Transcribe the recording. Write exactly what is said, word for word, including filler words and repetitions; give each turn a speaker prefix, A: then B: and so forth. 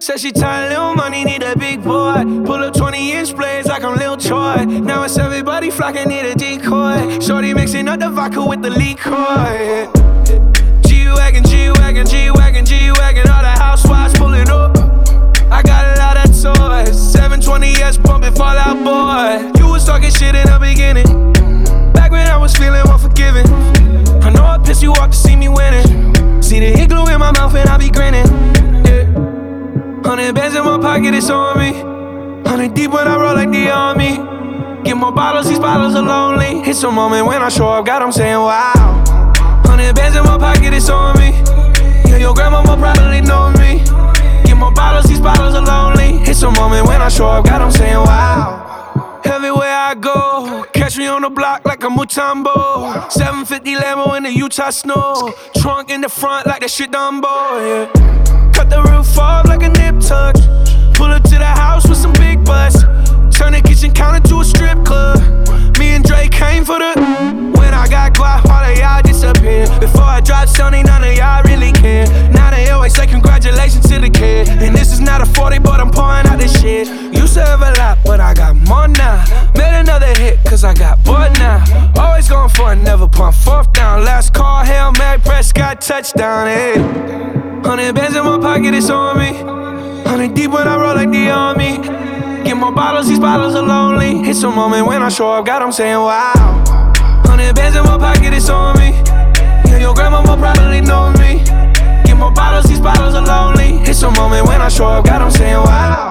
A: Said she tired, little money, need a big boy. Pull up twenty inch blades like I'm Lil Troy. Now it's everybody flocking, need a decoy. Shorty mixing up the vodka with the liquor. G-Wagon, G-Wagon, G-Wagon, G-Wagon. All the housewives pulling up. I got a lot of toys. seven twenty S pumping Fall Out Boy. You was talking shit in the beginning, back when I was feeling unforgiving. I know I pissed you off to see me winning. See the hit glue in my mouth and I be grinning. Yeah. Hundred bands in my pocket, it's on me. Hundred deep when I roll like the army. Get more bottles, these bottles are lonely. It's a moment when I show up, God, I'm saying wow. Hundred bands in my pocket, it's on me. Yeah, your grandma will probably know me. Get more bottles, these bottles are lonely. It's a moment when I show up, God, I'm saying wow. Everywhere I go, catch me on the block like a Mutombo. seven fifty Lambo in the Utah snow. Trunk in the front like that shit Dumbo, yeah. Cut the roof off like a nip tuck. Pull up to the house with some big butts. Turn the kitchen counter to a strip club. Me and Drake came for the. When I got guap, all of y'all disappear. Before I dropped Sony, none of y'all really care. Now they always say congratulations to the kid. And this is not a forty, but I'm pouring out this shit. Used to have a lot, but I got more now. Made another hit, cause I got bored now. Always going for it, never pump fourth down. Last call, Hail Mary, Prescott, touchdown, hey. Hundred bands in my pocket, it's on me. Hundred deep when I roll like the army. Get more bottles, these bottles are lonely. It's a moment when I show up, God, I'm saying wow. Hundred bands in my pocket, it's on me. Yeah, your grandma will probably know me. Get more bottles, these bottles are lonely. It's a moment when I show up, God, I'm saying wow.